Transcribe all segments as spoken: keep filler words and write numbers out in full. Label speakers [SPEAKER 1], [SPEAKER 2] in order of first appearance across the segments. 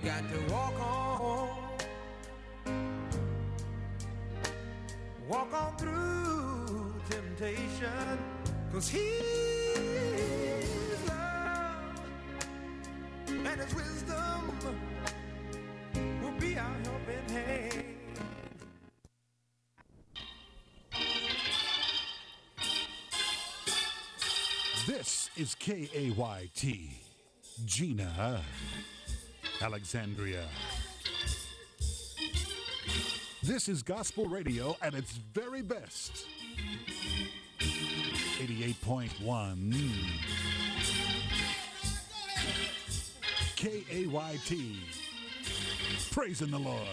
[SPEAKER 1] got to walk on, walk on through temptation, 'cause His love and His wisdom will be our helping hand.
[SPEAKER 2] This is K A Y T, Gina, Alexandria. This is gospel radio at its very best. eighty-eight point one K A Y T, praising the Lord.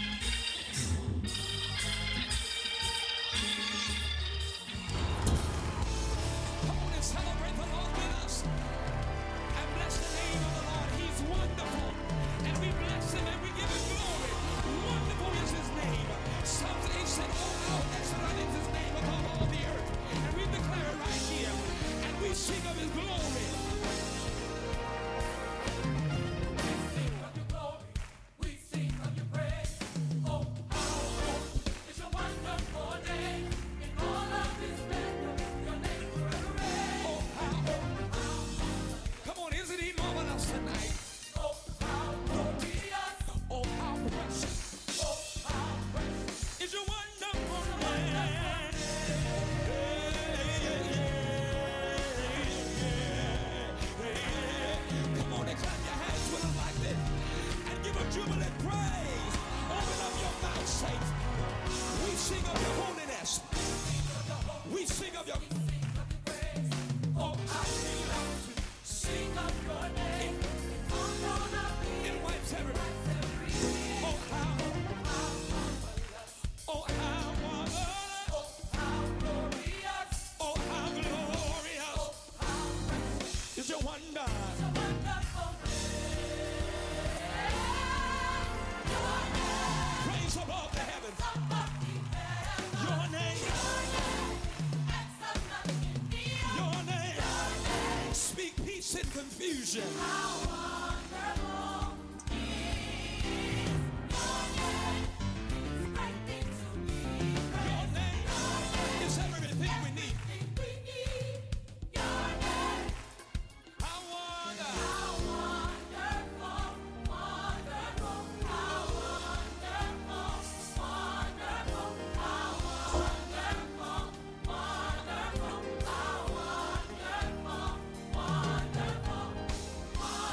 [SPEAKER 3] Celebrate the Lord with us and bless the name of the Lord. He's wonderful, and we bless Him and we give Him glory. Wonderful is His name. Psalms eight said, "Oh, how excellent is His name above all the earth." And we declare it right here, and we sing of His glory. We sing of Your glory. We sing of Your praise. Oh, how is Your wonderful name in all of His splendor. Your name forever reigns. Come on, isn't He marvelous tonight? Oh, how glorious. Oh, how precious. Oh, how precious is Your wonderful name. Come on and clap your hands with us like this and give a jubilant praise. Open up your mouth, saints. We sing of Your holiness. We sing of Your oh, I love to sing of Your name. It wipes every oh, how oh, how marvelous. Oh, how glorious. Oh, how glorious. Oh, how precious is Your wonder. Your wonderful name. Praise above the heavens. Your name. Your name. Speak peace in confusion. How wonderful is Your name. Everything to me. Your name is everything we need. Your name. How wonderful. How wonderful. Wonderful. How wonderful. Wonderful. How wonderful. Wonderful. How wonderful. Wonderful. Wonderful.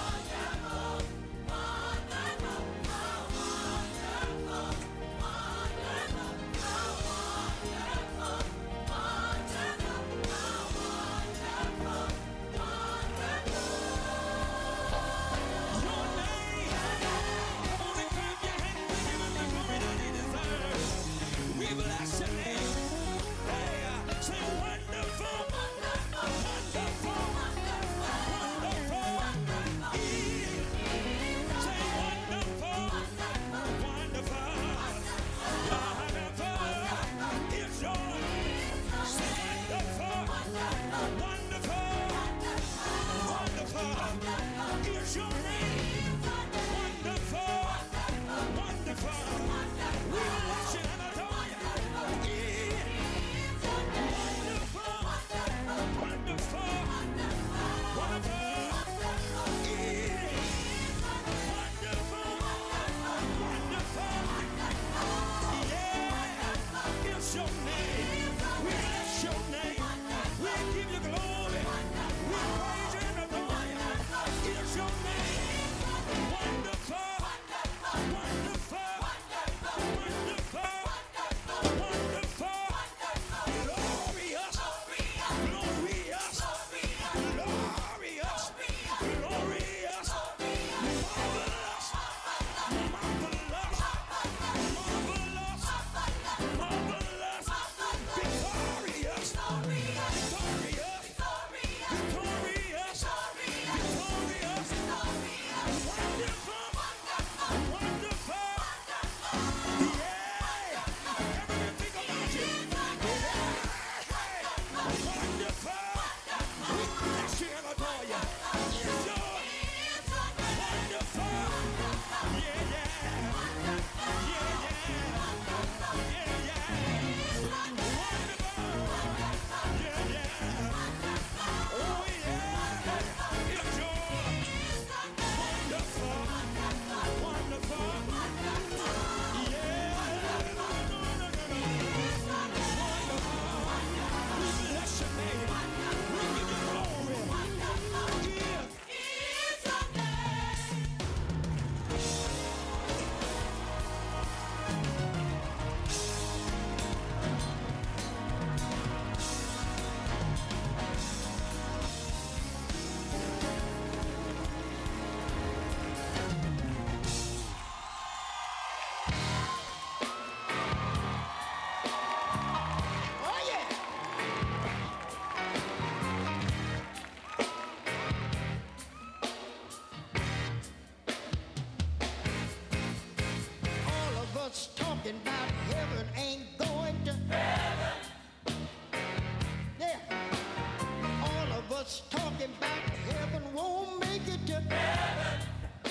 [SPEAKER 4] us talking about heaven ain't going to heaven. Yeah. All of us talking about heaven won't make it to heaven.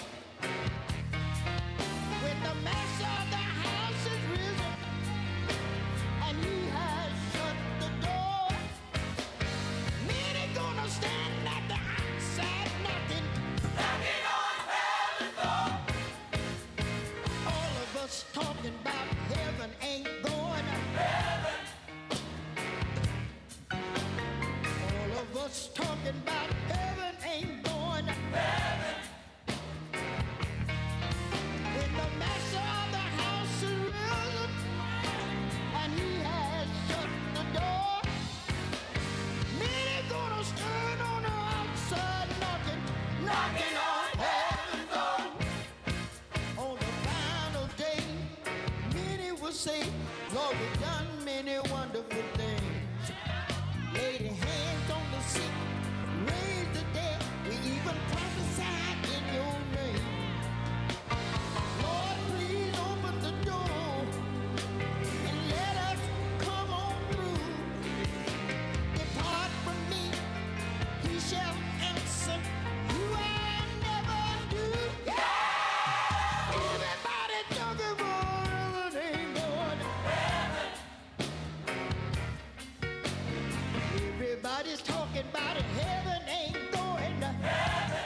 [SPEAKER 4] When the master of the house is risen and he has shut the door, many gonna stand at the outside knocking, knocking on heaven's door. All of us talking about heaven ain't going to heaven. All of us talking about heaven ain't going to heaven. When the master of the house is risen and he has shut the door, many gonna stand on the outside knocking, knocking on heaven's door. On the final day, many will say, Lord, we've done many wonderful things. Laid hands on the sick, raised the dead, we even prophesied in your name. Lord, please open the door and let us come on through. Depart from me, he shall answer, you I never do. Yeah! Everybody talking about heaven ain't going to heaven. Everybody's talking about it, heaven ain't going to heaven.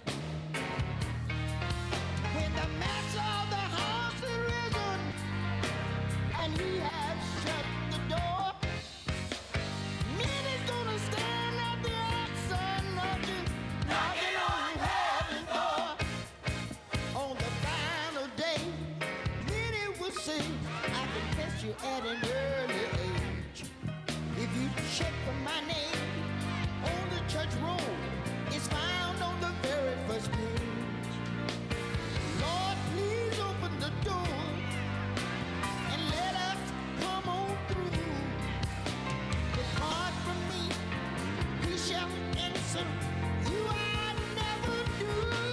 [SPEAKER 4] When the master of the house is risen and he has shut the door, many's gonna stand at the outside knocking, knocking on heaven's door. On the final day, many will say, I confess you at an early age. If you check for my name on the church roll, it's found on the very first page. Lord, please open the door and let us come on through. Depart from me, he shall answer, you I never do.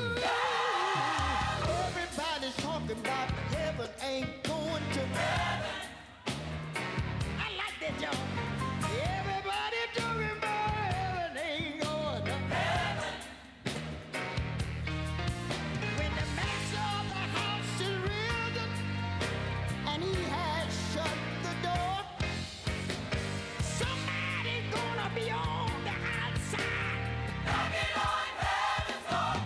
[SPEAKER 4] Everybody's talking about heaven ain't going to heaven. I like that, y'all. Everybody talking about heaven ain't going to heaven. When the master of the house is risen and he has shut the door, somebody's gonna be on the outside knocking on heaven's door.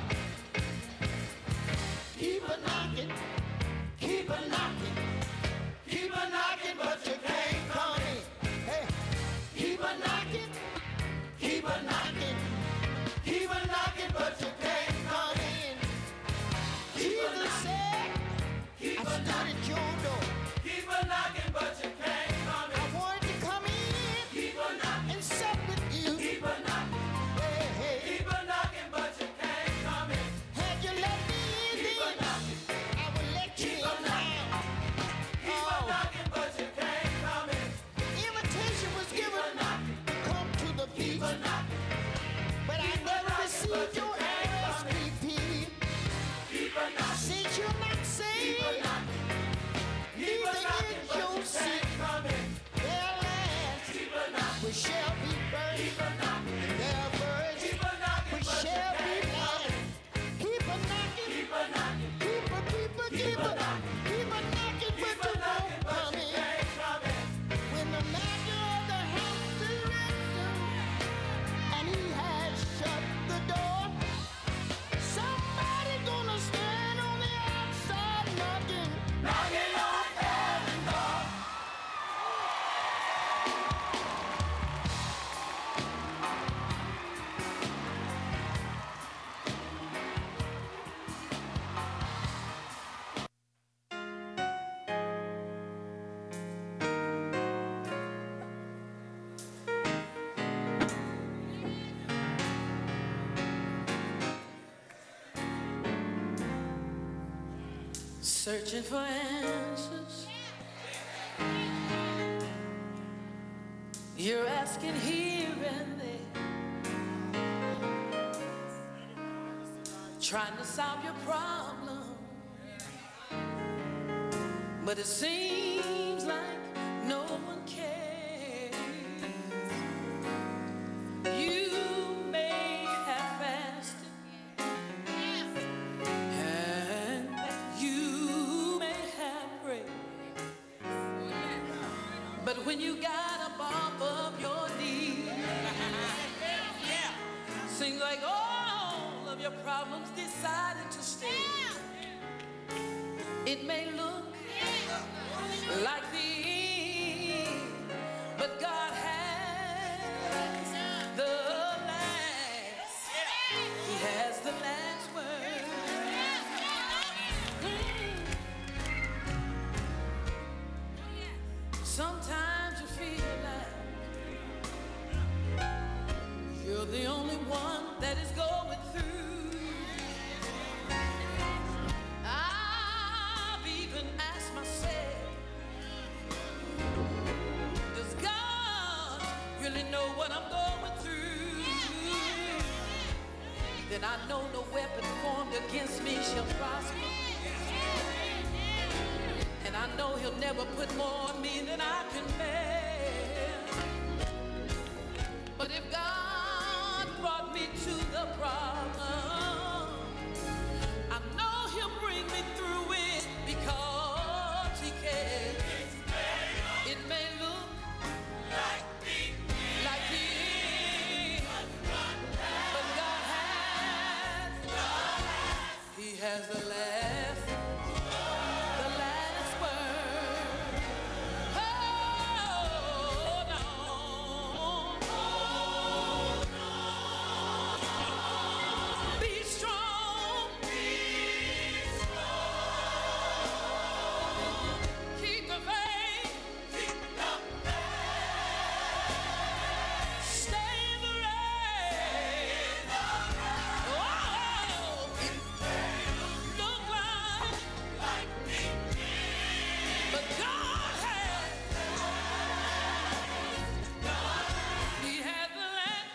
[SPEAKER 4] Keep a knocking, keep a knocking, keep a knocking, but you can't come in. Hey, keep a knocking, keep a knocking, keep a knocking, but you can't come in. Jesus said, I stood at your door. Keep a knocking, but you can't come in. I wanted to come in, keep a knocking, and sup with you. Keep a knocking, hey, hey. Keep a knocking, but you can't come in. Had you let me in, keep a knocking, I would let you in now. Keep a knocking, but you can't come in. Invitation was given to come to the feast, but I never received your R S V P. Since you're not saved, neither is your seat. Their lands we shall be burned, their birds we shall be blind. Keep a knocking, keep a knocking, keep a, keep a, keep a, keep a knocking, but you won't come in. When the master of the house is risen and he has shut the door, somebody gonna stand on the outside knocking, knocking on heaven's door.
[SPEAKER 5] Searching for answers. You're asking here and there, trying to solve your problem, But it seems like no one cares. You may have fasted, and you may have prayed, but when you got up off of your knees, seems like all of your problems decided to stay. It may look like the end, but God has the last. He has the last word. Mm. Sometimes you feel like you're the only one that is going through. I've even asked myself, does God really know what I'm going through? Then I know no weapon formed against me shall prosper. And I know he'll never put more on me than I can bear. But if God brought me to the problem, I know he'll bring me through it because he cares. It may look like the end, but God has, he has the last, the last word. Oh, no. Be strong. Keep the faith. Stay in the race. Oh, look like, but God has, he has the last.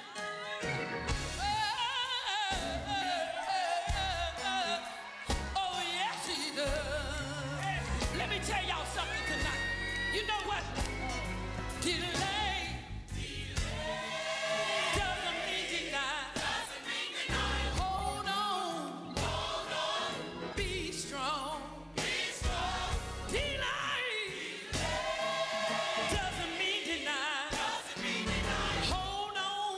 [SPEAKER 5] Oh, yes, he does. Let me tell y'all something tonight. You know what? Delay doesn't mean deny. Hold on. Be strong. Delay doesn't mean deny. Hold on.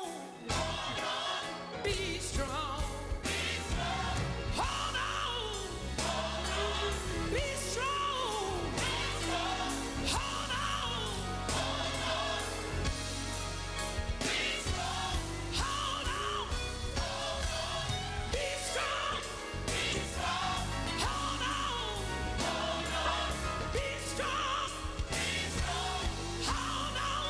[SPEAKER 5] Be strong. Hold on. Be strong. Hold on. Hold on. Be strong. Hold on. Be strong. Hold on.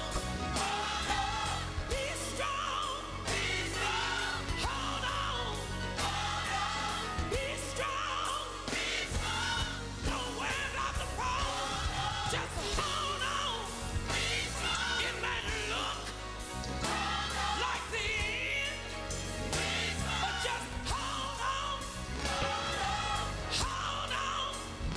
[SPEAKER 5] Be strong. Hold on. Be strong. Don't worry about the problem. Just hold on. It may look like the end, but just hold on. Hold on.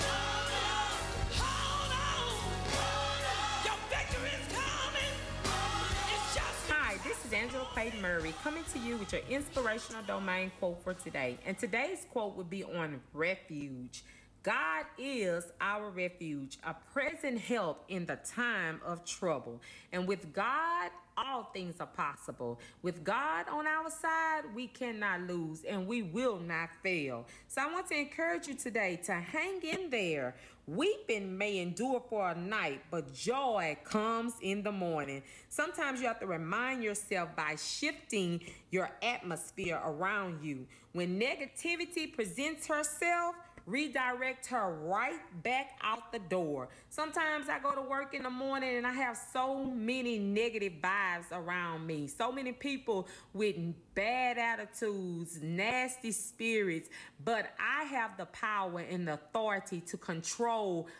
[SPEAKER 5] Hold on. Your victory is coming. It's just
[SPEAKER 6] Hi, this is Angela Clayton Murray coming to you with your inspirational domain quote for today. And today's quote would be on refuge. God is our refuge, a present help in the time of trouble. And with God, all things are possible. With God on our side, we cannot lose and we will not fail. So I want to encourage you today to hang in there. Weeping may endure for a night, but joy comes in the morning. Sometimes you have to remind yourself by shifting your atmosphere around you. When negativity presents herself, redirect her right back out the door. Sometimes I go to work in the morning and I have so many negative vibes around me. So many people with bad attitudes, nasty spirits, but I have the power and the authority to control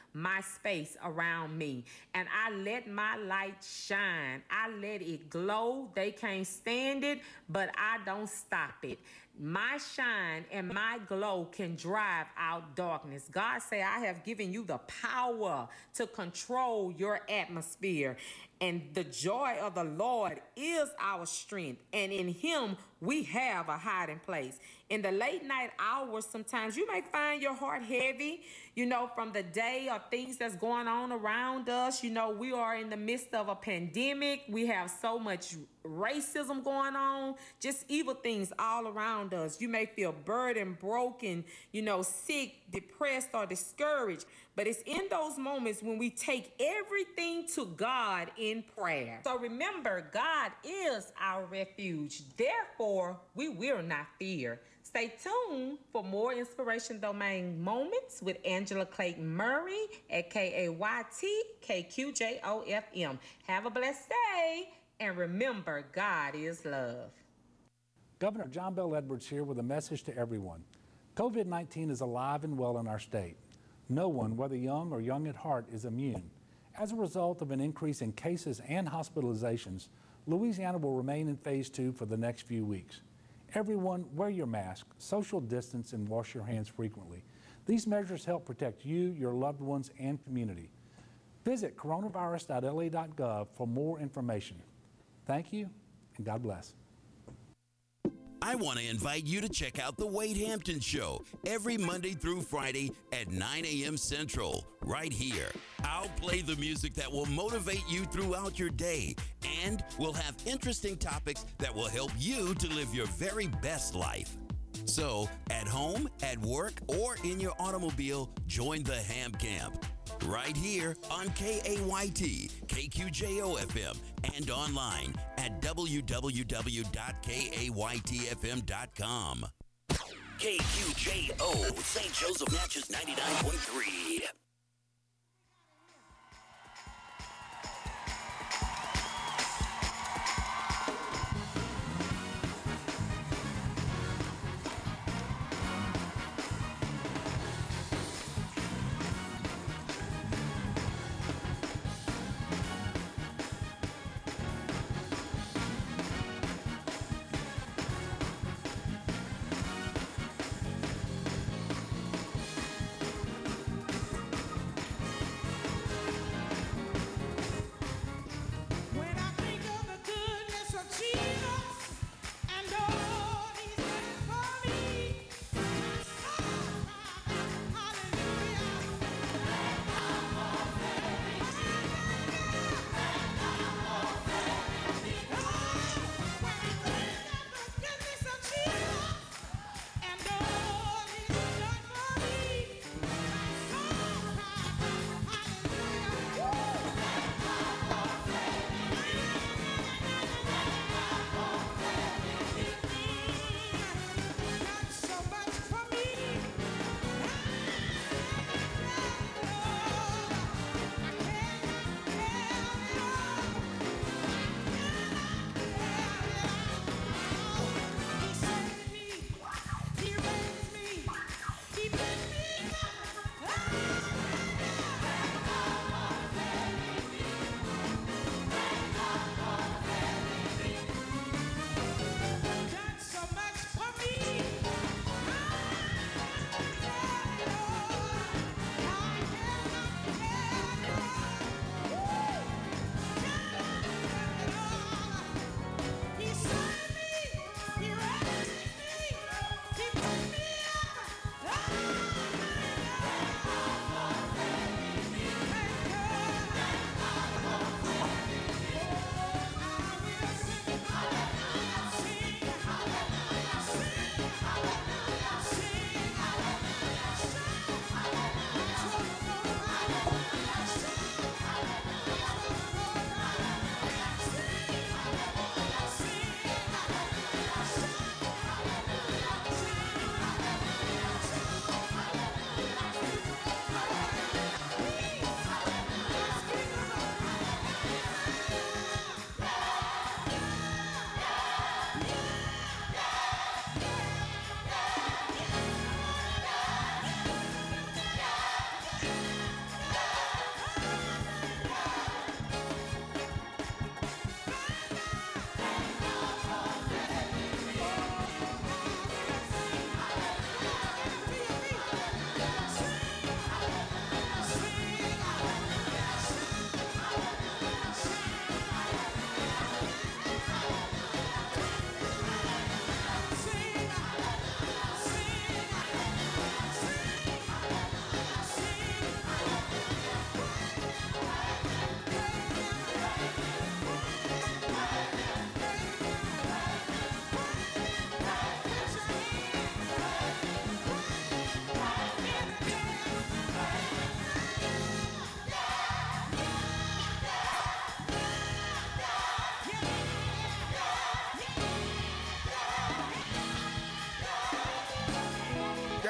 [SPEAKER 6] my space around me. And I let my light shine. I let it glow. They can't stand it, but I don't stop it. My shine and my glow can drive out darkness. God say, I have given you the power to control your atmosphere. And the joy of the Lord is our strength. And in him, we have a hiding place. In the late night hours, sometimes you may find your heart heavy, you know, from the day or things that's going on around us. You know, we are in the midst of a pandemic. We have so much racism going on, just evil things all around us. You may feel burdened, broken, you know, sick, depressed, or discouraged. But it's in those moments when we take everything to God in prayer. So remember, God is our refuge. Therefore, we will not fear. Stay tuned for more Inspiration Domain moments with Angela Clayton Murray at K A Y T K Q J O F M. Have a blessed day, and remember, God is love.
[SPEAKER 7] Governor John Bel Edwards here with a message to everyone. COVID nineteen is alive and well in our state. No one, whether young or young at heart, is immune. As a result of an increase in cases and hospitalizations, Louisiana will remain in phase two for the next few weeks. Everyone, wear your mask, social distance, and wash your hands frequently. These measures help protect you, your loved ones, and community. Visit coronavirus dot L A dot gov for more information. Thank you, and God bless.
[SPEAKER 8] I want to invite you to check out The Wade Hampton Show every Monday through Friday at nine A M Central, right here. I'll play the music that will motivate you throughout your day, and we'll have interesting topics that will help you to live your very best life. So, at home, at work, or in your automobile, join the Ham Camp. Right here on K A Y T, K Q J O F M, and online at w w w dot k a y t f m dot com.
[SPEAKER 9] K Q J O, Saint Joseph Natchez ninety-nine point three.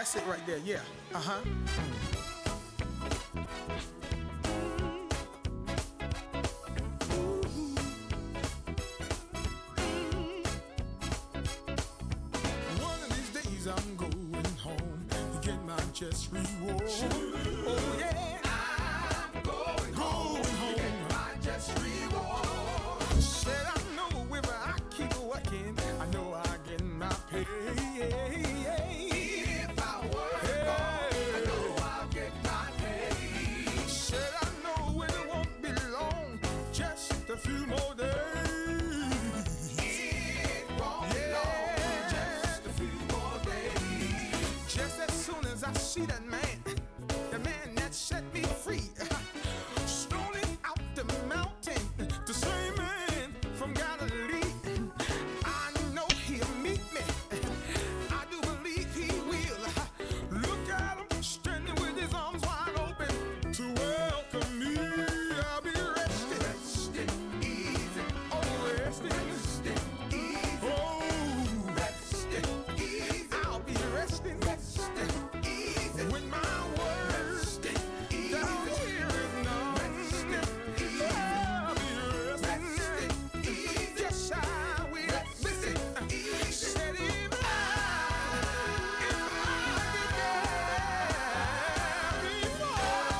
[SPEAKER 10] That's it right there. Yeah. Uh-huh. One of these days I'm going home to get my just reward. Oh yeah. I'm going home to get my just reward. Said I know if I keep working, I know I get my pay. If I work hard, I know I'll get my pay. Said I know it won't be long, just a few more days. It won't be long, just a few more days. Just as soon as I see that man, the man that set me free, strolling out the mountain, the same man from Galilee. I know he'll meet me. I do believe he will. Look at him standing with his arms wide open to welcome me. I'll be resting, resting easy. Oh, resting, resting easy. Oh, resting easy. I'll be resting, resting easy. When my words down here is none. I'll be resting easy. Yes, I will. Listen, said if I, if I get there before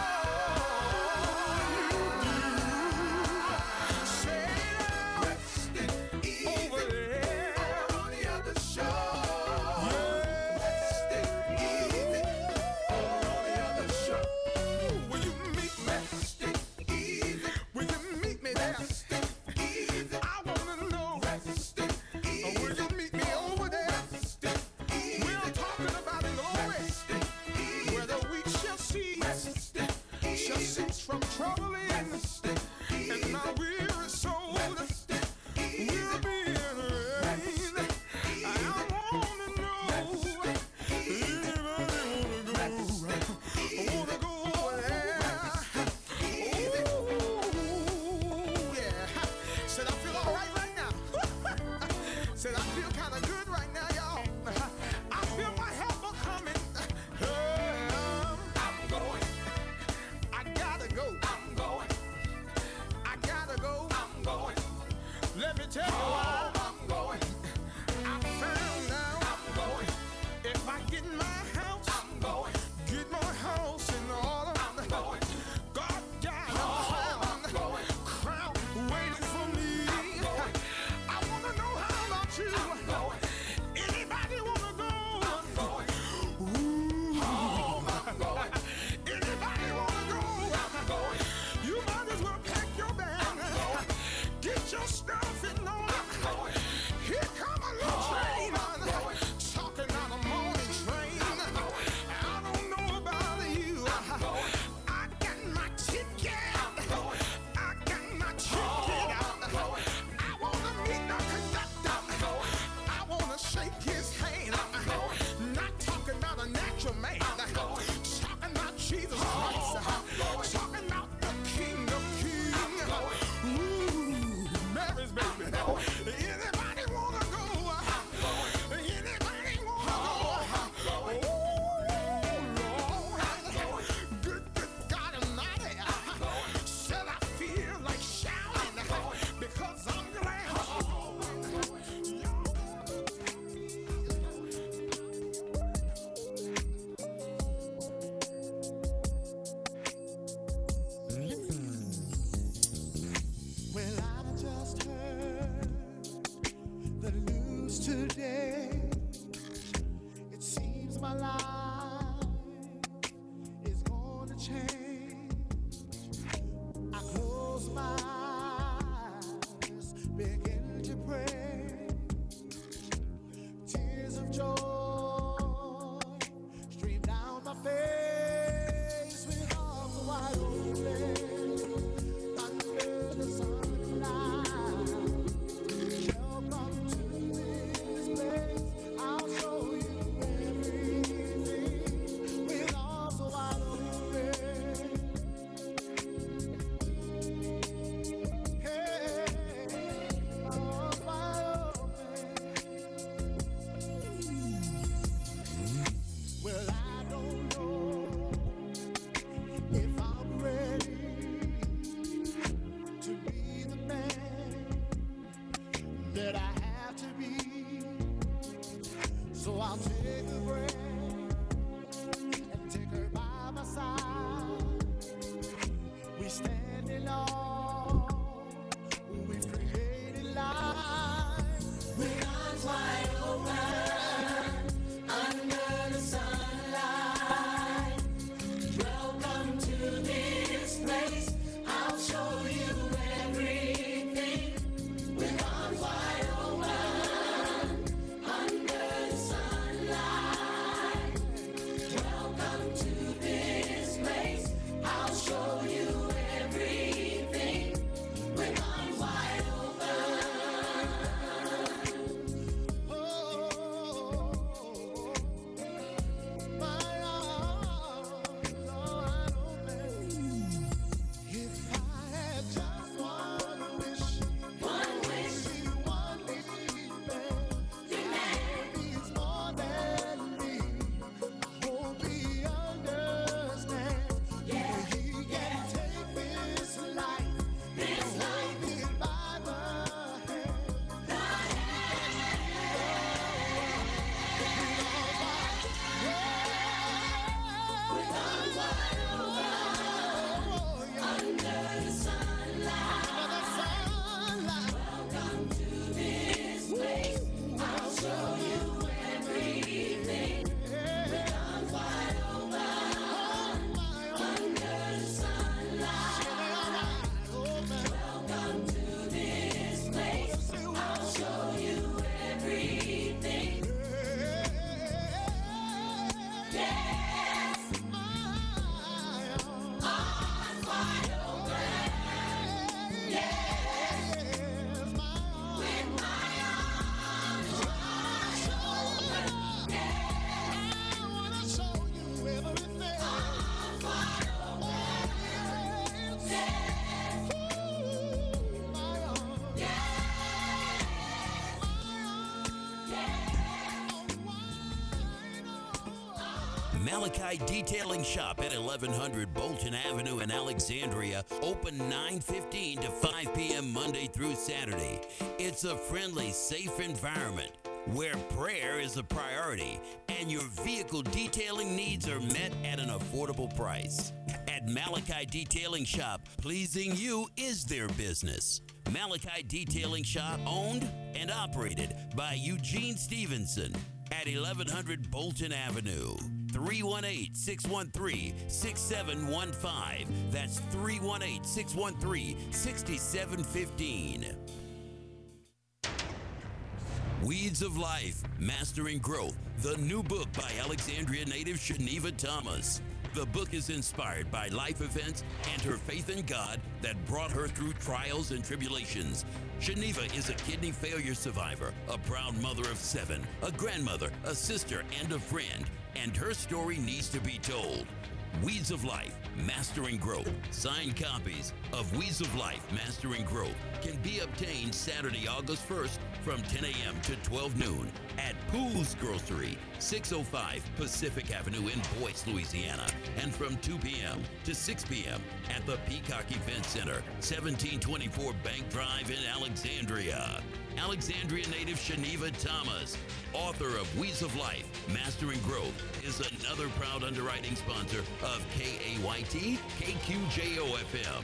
[SPEAKER 10] you do, said I'm resting over there on the other shore. Yeah, resting easy on the other shore. Will you meet me? Resting easy. Will you meet me there? Resting easy. I wanna know. Resting easy. Will you meet me over there? Resting easy. We're talking about in glory. Resting easy. Where the weak shall cease. Resting easy. Shall cease from troubling. Resting easy. And my weary soul Resting easy. Will be in rain. I wanna know. Anybody wanna go? I wanna go over there. Ooh, yeah. Said I feel all right right now. Said I feel kind of good right now, y'all. I feel my helper coming. Um, I'm going. I gotta go. I'm going. I gotta go. I'm going. Let me tell you why. I'm going. I found out. I'm going. If I get in my house, I'm going. Get my house in order. I'm going. God got a crown. I'm going. Crown waiting for me. I'm going. I wanna know how about you. I'm going. Anybody wanna go? I'm going. Ooh. Home. I'm going. Anybody wanna go? I'm going. You might as well pack your bag. I'm going. Get your stuff in order. I'm going.
[SPEAKER 4] standing on. We've created life. We're arms wide open under the sunlight. Welcome to this place. I'll show you everything. We're arms wide open under the sunlight. Welcome to this place. I'll show you everything. With arms wide open. Oh, my arms are wide open. If I had just one wish, one wish, one demand, it's more than me. I hope he understands. Yeah, he can take this life, this life is by the hand. The hand. With arms wide open, under the sunlight. Under the sunlight. Welcome to this place. I'll show you everything. With arms wide open, under the sunlight. Welcome to this place. I'll show you everything. Yes, arms wide open. Yes, with my arms wide open. I wanna show you everything. Arms wide open. Yes, my arms. Yes,
[SPEAKER 8] Malachi Detailing Shop at eleven hundred Bolton Avenue in Alexandria, open nine fifteen to five p.m. Monday through Saturday. It's a friendly, safe environment where prayer is a priority and your vehicle detailing needs are met at an affordable price. At Malachi Detailing Shop, pleasing you is their business. Malachi Detailing Shop, owned and operated by Eugene Stevenson at eleven hundred Bolton Avenue. three one eight, six one three, six seven one five. That's three one eight, six one three, six seven one five. Weeds of Life, Mastering Growth, the new book by Alexandria native Shaniva Thomas. The book is inspired by life events and her faith in God that brought her through trials and tribulations. Shaniva is a kidney failure survivor, a proud mother of seven, a grandmother, a sister, and a friend, and her story needs to be told. Weeds of Life, Mastering Growth. Signed copies of Weeds of Life, Mastering Growth can be obtained Saturday, August first from ten a.m. to twelve noon at Pools Grocery, six oh five Pacific Avenue in Boyce, Louisiana, and from two p.m. to six p.m. at the Peacock Event Center, seventeen twenty-four Bank Drive in Alexandria. Alexandria native Shaniva Thomas, author of Weeds of Life, Mastering Growth, is another proud underwriting sponsor of K A Y T, K Q J O F M.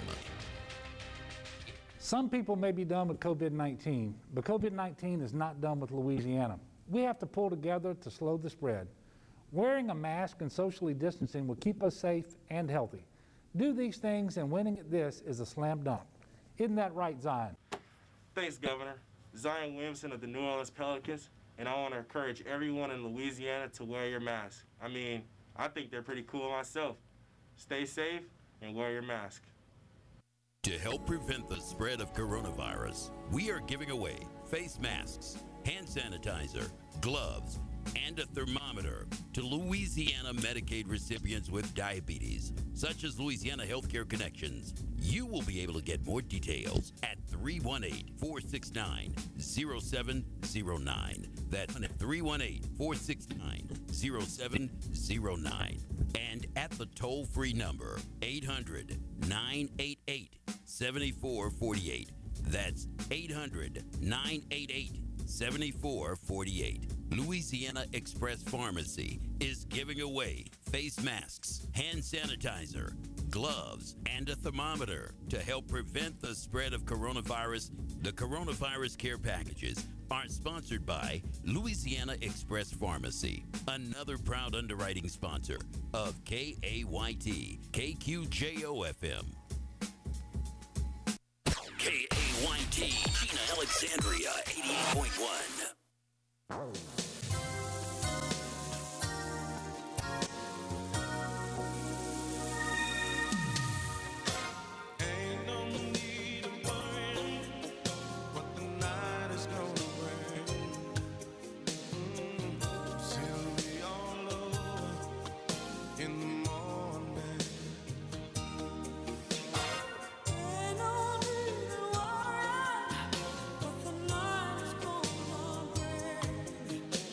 [SPEAKER 7] Some people may be done with COVID nineteen, but COVID nineteen is not done with Louisiana. We have to pull together to slow the spread. Wearing a mask and socially distancing will keep us safe and healthy. Do these things and winning at this is a slam dunk. Isn't that right, Zion?
[SPEAKER 11] Thanks, Governor. Zion Williamson of the New Orleans Pelicans, and I want to encourage everyone in Louisiana to wear your mask. I mean, I think they're pretty cool myself. Stay safe and wear your mask.
[SPEAKER 8] To help prevent the spread of coronavirus, we are giving away face masks, hand sanitizer, gloves, and a thermometer to Louisiana Medicaid recipients with diabetes, such as Louisiana Healthcare Connections. You will be able to get more details at three one eight, four six nine, zero seven zero nine. That's three one eight, four six nine, zero seven zero nine. And at the toll-free number, eight hundred, nine eight eight, seven four four eight. That's eight hundred, nine eight eight, seven four four eight. Louisiana Express Pharmacy is giving away face masks, hand sanitizer, gloves, and a thermometer to help prevent the spread of coronavirus. The coronavirus care packages are sponsored by Louisiana Express Pharmacy, another proud underwriting sponsor of K A Y T, K Q J O F M.
[SPEAKER 9] K A Y T, Gina Alexandria, eighty-eight point one.
[SPEAKER 1] Ain't no need of worrying what the night is gonna bring. Mm, she'll be all over in the morning. Ain't no need to worry what the night is gonna bring.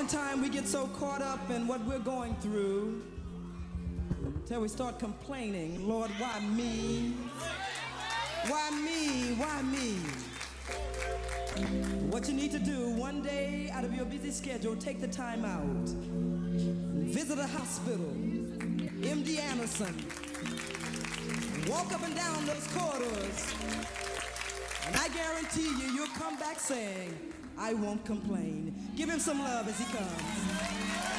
[SPEAKER 12] Oftentimes we get so caught up in what we're going through till we start complaining, Lord, why me? Why me? Why me? What you need to do, one day out of your busy schedule, take the time out. Visit a hospital, M D Anderson. Walk up and down those corridors. And I guarantee you, you'll come back saying, I won't complain. Give him some love as he comes.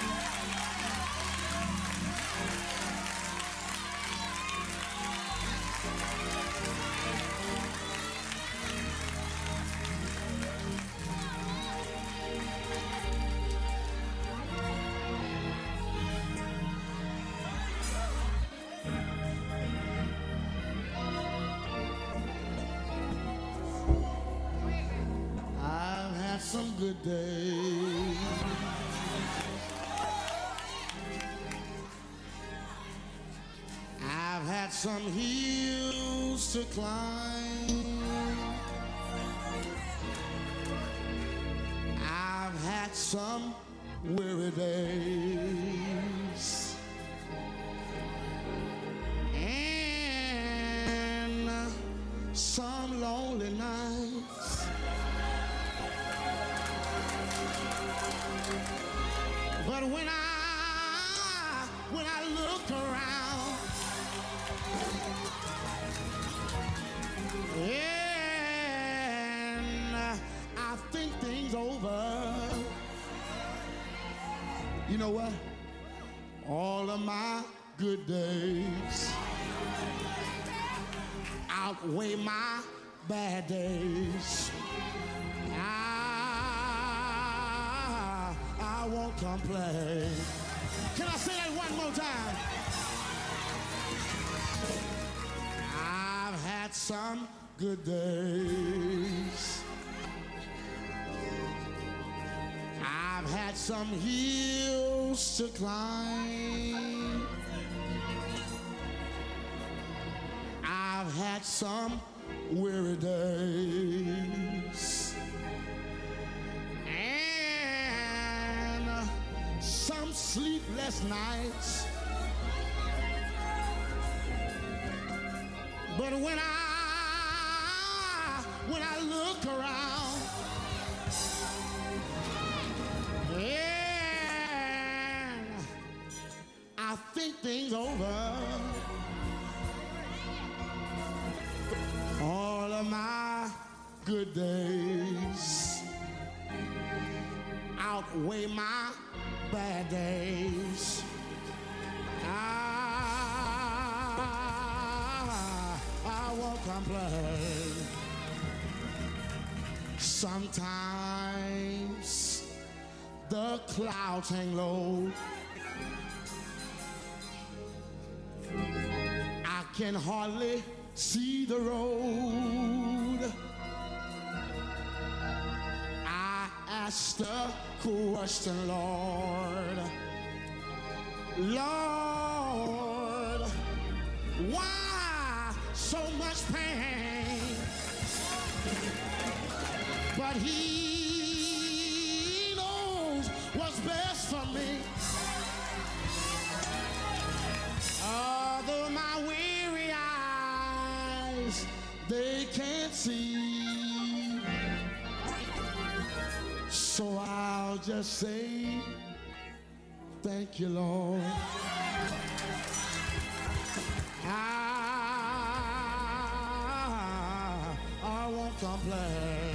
[SPEAKER 4] I've had some good days. I've had some hills to climb. I've had some weary days. And uh, some lonely nights. But when I, when I look around, and uh, I think things over, you know what? All of my good days outweigh my bad days. I, I won't complain. Can I say that one more time? I've had some good days. I've had some hills to climb. I've had some weary days. And uh, some sleepless nights. But when I, when I look around, and I think things over, all of my good days outweigh my bad days. I, I won't complain. Sometimes the clouds hang low. I can hardly see the road. I asked the question, Lord, Lord, why so much pain? But he knows what's best for me. Although my weary eyes, they can't see. So I'll just say, thank you, Lord. I, I won't complain.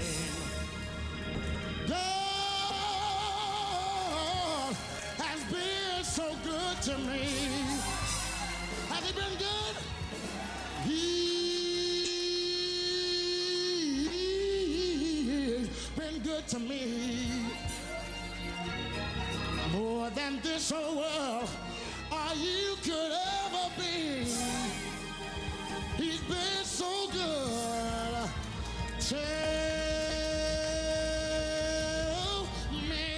[SPEAKER 4] God has been so good to me. Has he been good? He's been good to me. More than this whole world or you could ever be. He's been so good. Tell me,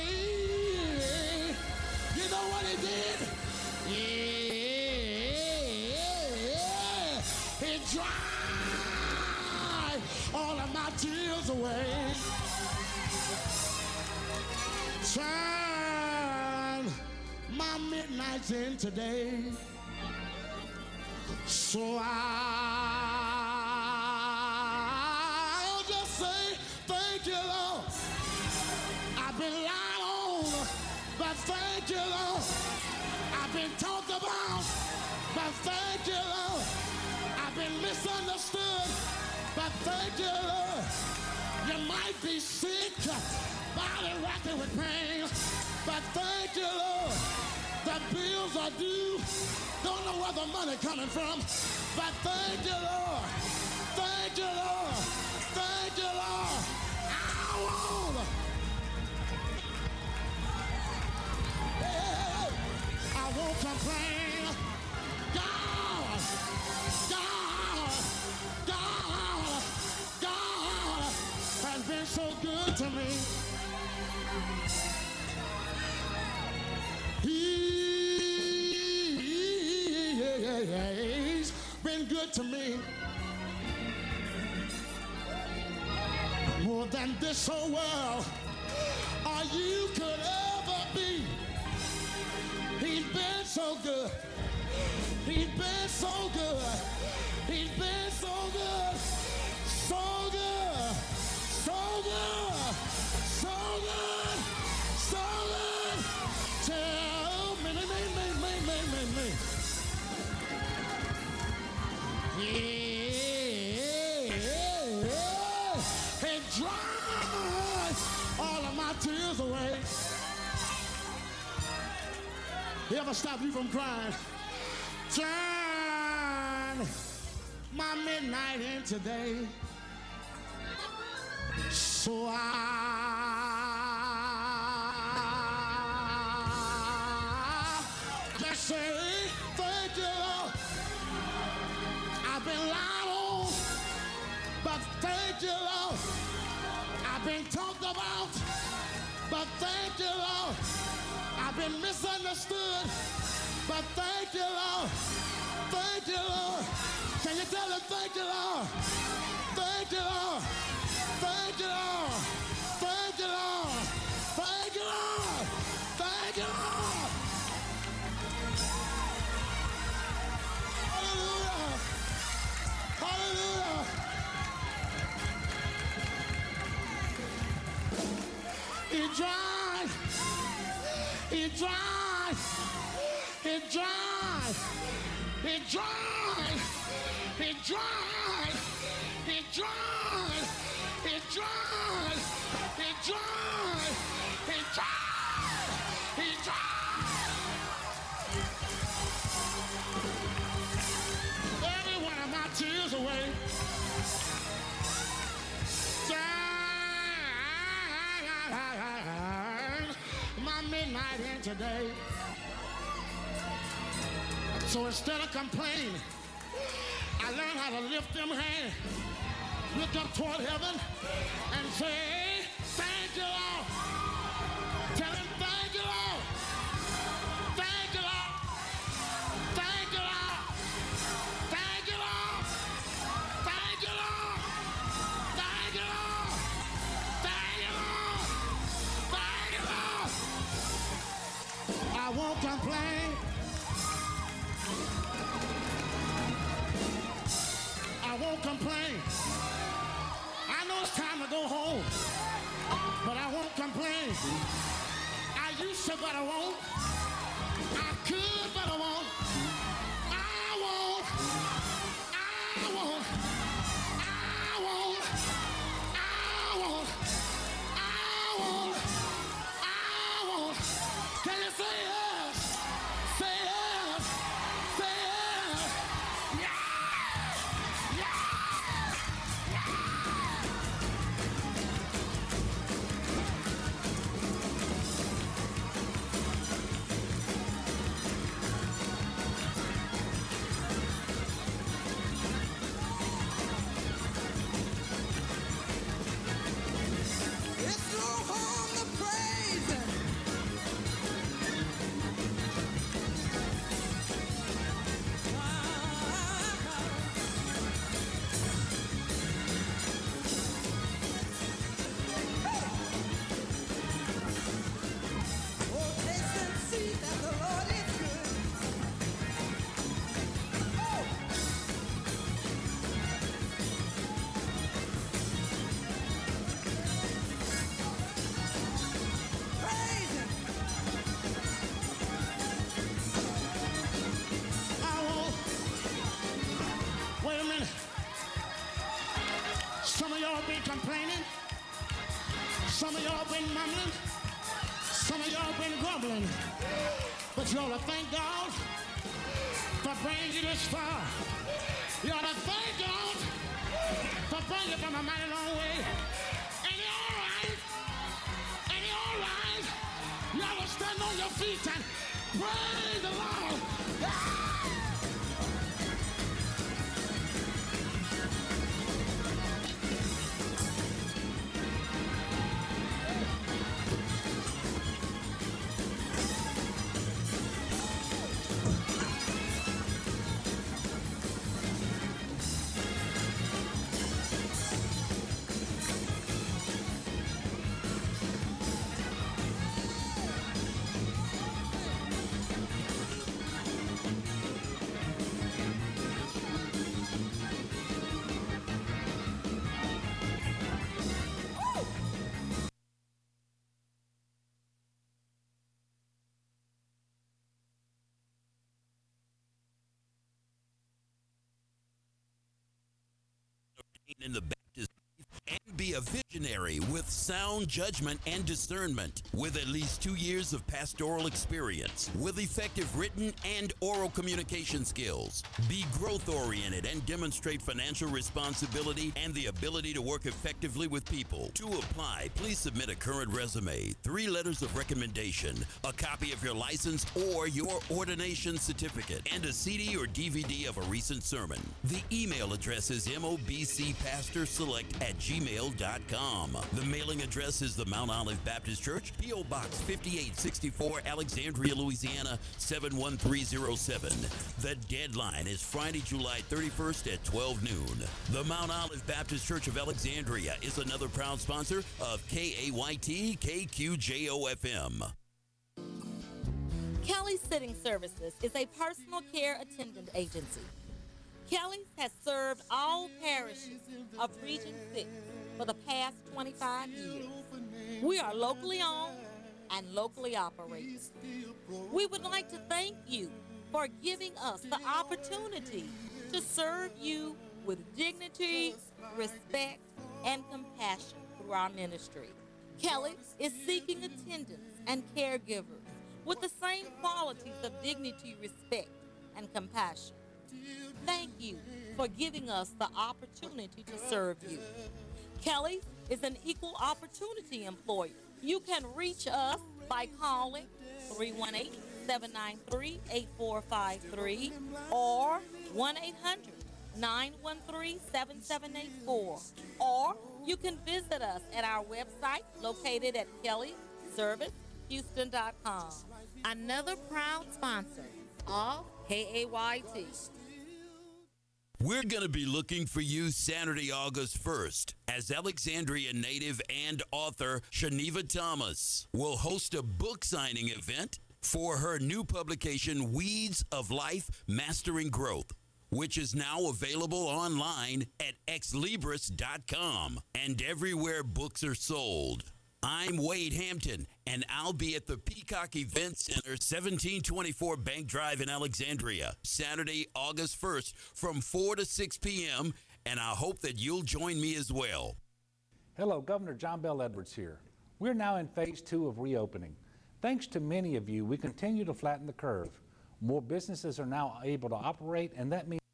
[SPEAKER 4] you know what he did? Yeah, he dried all of my tears away. Turn my midnight's in today. So I'll just say thank you, Lord. I've been lied on, but thank you, Lord. I've been talked about, but thank you, Lord. I've been misunderstood, but thank you, Lord. You might be sick, body racking with pain, but thank you, Lord. The bills are due, don't know where the money coming from, but thank you, Lord. Thank you, Lord. Thank you, Lord. I won't. Hey, hey, hey. I won't complain. God, God, God, God has been so good to me. He's been good to me. More than this whole world or you could ever be. He's been so good. He's been so good. He's been so good. So good. So good. So good. So good. Tell me, me, me, me, me, me, me, me. Yeah, yeah, yeah. It dries all of my tears away. He ever stop you from crying? Turn my midnight into day. So I just say thank you, Lord. I've been lied on, but thank you, Lord. I've been talked about, but thank you, Lord. I've been misunderstood, but thank you, Lord. Thank you, Lord. Can you tell him thank you, Lord? Thank you, Lord. Thank you, Lord. Thank you, Lord. Thank you, Lord. Thank you, Lord. Hallelujah. Hallelujah. It dries. It dries. It dries. It dries. It dries. It dries. It dries. It dries. It dries. It dries. Every one of my tears away. My midnight in today. So instead of complaining, I learned how to lift them hands, look up toward heaven, and say, thank you, Lord. Tell him, thank you, Lord. Thank you, Lord. Thank you, Lord. Thank you, Lord. Thank you, Lord. Thank you, Lord. Thank you, Lord. Thank you, Lord. I won't complain. I won't complain. I know it's time to go home.
[SPEAKER 13] Some of y'all been mumbling, some of y'all been grumbling, but you ought to thank God for bringing you this far. You ought to thank God for bringing you from a mighty long way. And you all right? And you all right? You ought to stand on your feet and praise the Lord. Ah!
[SPEAKER 8] In the Baptist and be a visionary with sound judgment and discernment, with at least two years of pastoral experience, with effective written and oral communication skills. Be growth-oriented and demonstrate financial responsibility and the ability to work effectively with people. To apply, please submit a current resume, three letters of recommendation, a copy of your license or your ordination certificate, and a C D or D V D of a recent sermon. The email address is mobcpastorselect at gmail dot com. The mailing address is the Mount Olive Baptist Church, P O. Box fifty-eight sixty-four, Alexandria, Louisiana, seven one three zero seven. The deadline is Friday, July thirty-first at twelve noon. The Mount Olive Baptist Church of Alexandria is another proud sponsor of K A Y T K Q J O F M.
[SPEAKER 14] Kelly's Sitting Services is a personal care attendant agency. Kelly's has served all parishes of Region six for the past twenty-five years. We are locally owned and locally operated. We would like to thank you for giving us the opportunity to serve you with dignity, respect, and compassion through our ministry. Kelly's is seeking attendants and caregivers with the same qualities of dignity, respect, and compassion. Thank you for giving us the opportunity to serve you. Kelly's is an equal opportunity employer. You can reach us by calling three one eight, seven nine three, eight four five three or one eight hundred, nine one three, seven seven eight four. Or you can visit us at our website located at kelly service houston dot com. Another proud sponsor of K A Y T.
[SPEAKER 8] We're going to be looking for you Saturday, August first, as Alexandria native and author Shaniva Thomas will host a book signing event for her new publication, Weeds of Life, Mastering Growth, which is now available online at ex libris dot com and everywhere books are sold. I'm Wade Hampton, and I'll be at the Peacock Event Center, seventeen twenty-four Bank Drive in Alexandria, Saturday, August first, from four to six p.m., and I hope that you'll join me as well.
[SPEAKER 7] Hello, Governor John Bell Edwards here. We're now in phase two of reopening. Thanks to many of you, we continue to flatten the curve. More businesses are now able to operate, and that means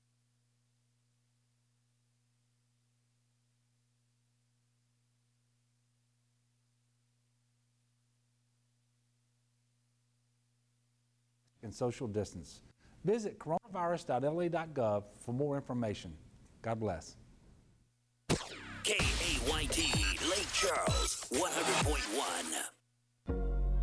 [SPEAKER 7] and social distance. Visit coronavirus dot L A dot gov for more information. God bless.
[SPEAKER 9] K A Y T, Lake Charles, one hundred point one.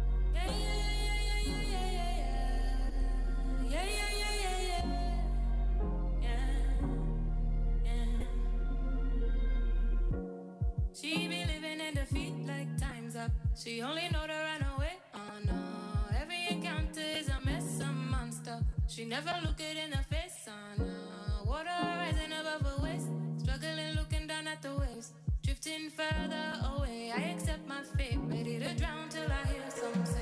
[SPEAKER 15] She be living in defeat like time's up. She only know to run away. Oh no, every encounter is a mess, a monster. She never look it in the face. Oh no, water rising above her waist, struggling looking down at the waves, drifting further away. I accept my fate, ready to drown till I hear some say.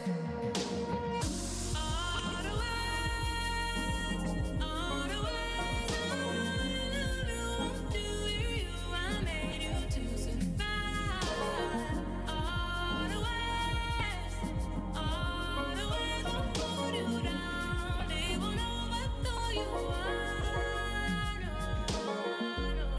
[SPEAKER 15] Oh, you are. No, no.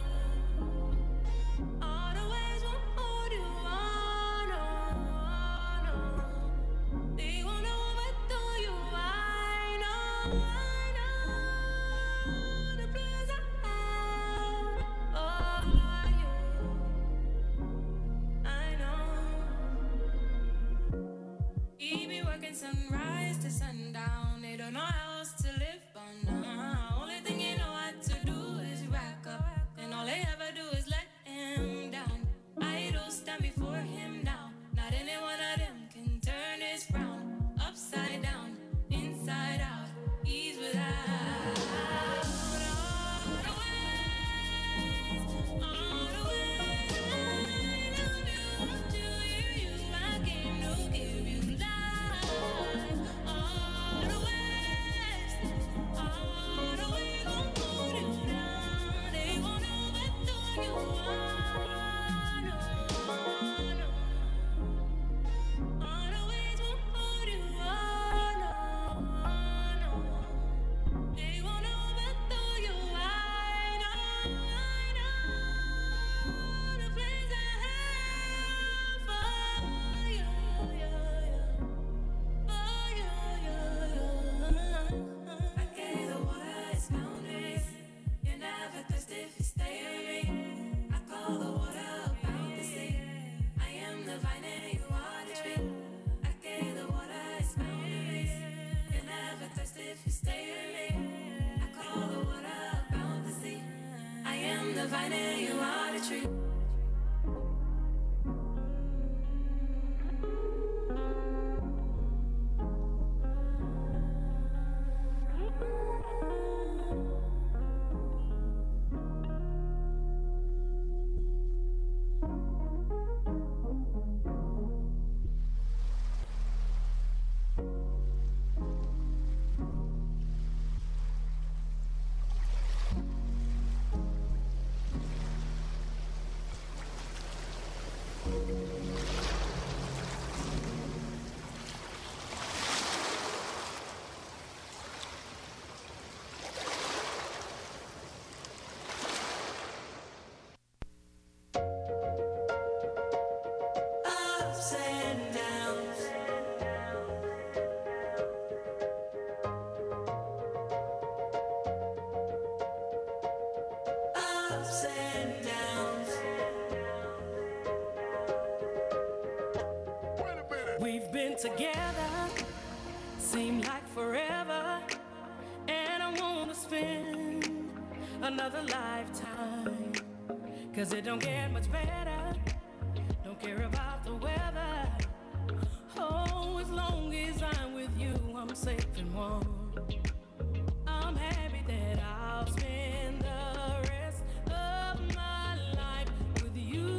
[SPEAKER 15] All the ways won't hold you on. No, no. They won't overdo you. I know, I know the plans I have for you. I know. He be working sunrise to sundown. They don't know how else to live on. Nah. Only thing you know what to do is rack up, and all they ever do is let him down. Idols stand before him now. Not any one of them can turn his frown upside down, inside out. He's without. All the ways, all the ways I knew to you, I came to give you life. All the ways, all the ways won't hold you down. They won't overthrow you. No, no. All the ways won't hold you. No, no. They won't overthrow you. I know, I know the plans I have for you. For you. I gave the water its boundaries. You never thirst if you stay with me. I call the water about the sea. I am the vine and you are the tree. I gave the water its boundaries. You never thirst if you stay with me. I call the water about the sea. I am the vine and you are the tree. Ups and downs. Ups and downs.
[SPEAKER 16] We've been together, seem like forever, and I wanna spend another lifetime, cause it don't get much better, don't care about the weather. Oh, as long as I'm with you, I'm safe and warm. I'm happy that I'll spend the rest of my life with you.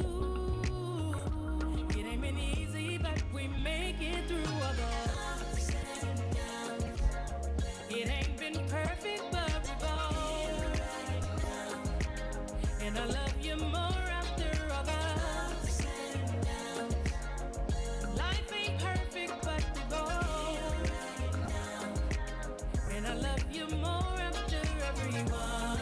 [SPEAKER 16] It ain't been easy, but we make it through all the ups and downs. It ain't been perfect, but we've all right now. And I love you more after all the ups and downs. Life ain't perfect, but we've all right now. And I love you more after every one.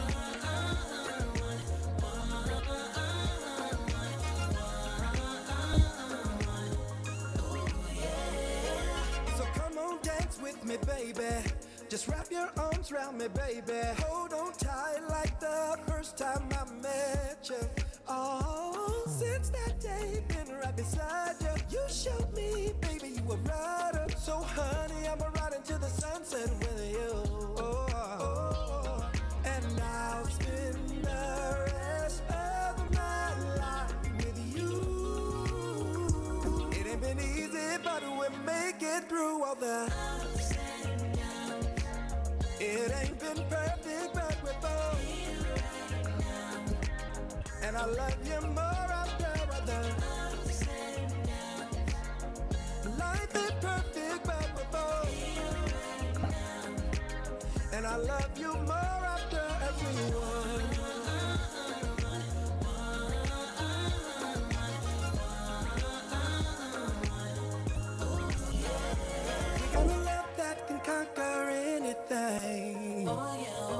[SPEAKER 10] So come on, dance with me, baby. Just wrap your arms around me, baby. Hold on tight like the first time I met you. Oh, since that day, been right beside you. You showed me, baby, you a rider. So honey, I'ma ride into the sunset with you. Oh, oh, and I'll spend the rest of my life with you. It ain't been easy, but we make it through all the ups and downs. It ain't been perfect, but we're both here right now. And I love you more after other ups and downs. Life ain't perfect, but we're both here right now. And I love you more after everyone. We got a love that can conquer anything. Oh yeah.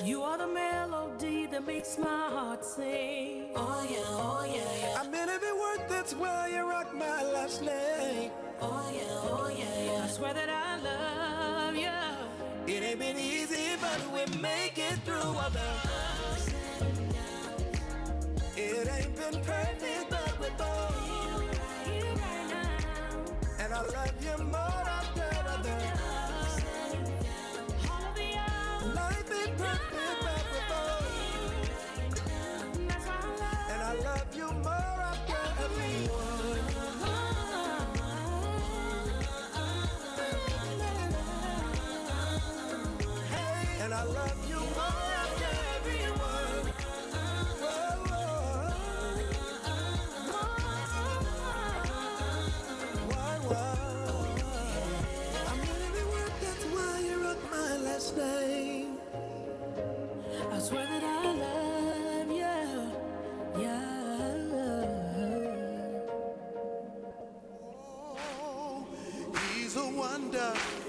[SPEAKER 16] You are the melody that makes my heart sing. Oh yeah, oh yeah, yeah.
[SPEAKER 3] I mean, every word that's why you rock my last name.
[SPEAKER 16] Oh yeah, oh yeah, yeah. I swear that I love you.
[SPEAKER 3] It ain't been easy, but we make it through all the ups and downs. It ain't been perfect, but we're both here right now. And I love you more after the ups and downs.
[SPEAKER 16] All of the ups.
[SPEAKER 3] Life ain't perfect, but we're both.
[SPEAKER 16] That's why I love.
[SPEAKER 3] And I love you more after everyone. And I love you more after everyone. Whoa, whoa. Whoa, whoa. I'm in every word, that's why you wrote my last name.
[SPEAKER 16] I swear that I love you. Yeah.
[SPEAKER 3] Oh, he's a wonder.